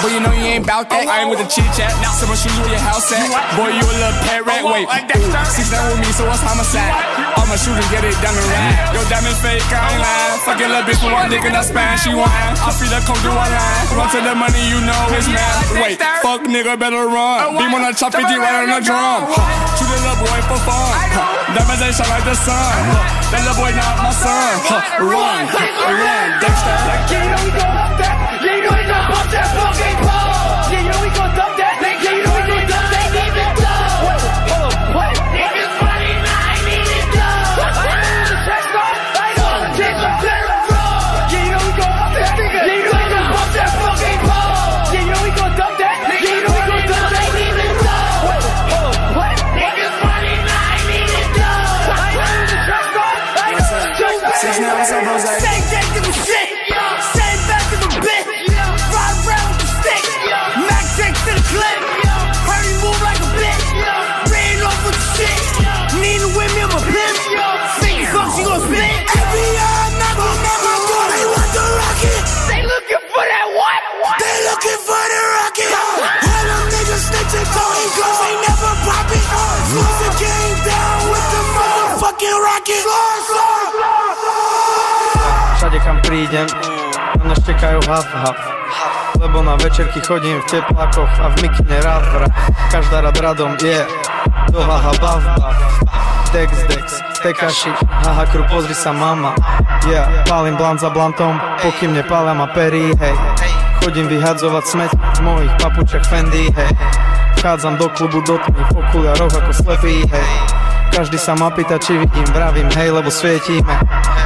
Boy, you know you ain't bout that. I ain't with the chit chat. Now someone shoot you where your house at. Boy, you a little pet rat. Wait, 6 down with me, so what's homicide? All my shooters get it done and ride. Yo, diamond fake, I ain't lying. Fucking little bitch for one nigga, that span, she whine. I feel that come through one line. Run to the money, you know it's mad. Wait, fuck nigga, better run. Beam on the chop 50 right on the drum. Shoot a little boy for fun. Diamonds ain't shine like the sun. That little boy not my son. Run, Dexter. Yeah, you know we gon' up that. Yeah, you know we gon' bump that fucking ball. Yeah, you know we gon' dump that. Yeah, you know we gon' dump that. Even though. What? Niggas money, I ain't even though. I know the kids are better wrong. Yeah, you know we gon' up that. Yeah, you know we gon' bump that fucking ball. Yeah, you know we gon' dump that. Yeah, you know we gon' dump that. Even though. What? Niggas money, I ain't even though. I know the trust God. I know the truth. 6 now, what's up, Jose? Same day to the shit. Same back to the bit. Ride around with the stick. Mac takes to the clip. Hurry, move like a bitch. Ran off with the shit. Nina with me, I'm a pimp. Think fuck, she gon' spit. Every year I'm knocking at my door. They want the rocket. They looking for that what? They looking for the rocket. All them niggas snitching, calling cause they never pop it. Slow the game down with the motherfucking rocket. Všade kam prídem, na mňa štekajú hav. Lebo na večerky chodím v teplákoch a v mikine rád. Každá rad radom je do haha bav. Dex, tekaši, haha kru, pozri sa mama. Yeah, pálim blant za blantom, pokým nepália ma perí, hej. Chodím vyhadzovať smeť v mojich papučach Fendi, hej. Vchádzam do klubu do tmy v okuliaroch ako slepý, hej. Každý sa ma pýta, či vidím, vravím, hej, lebo svietíme.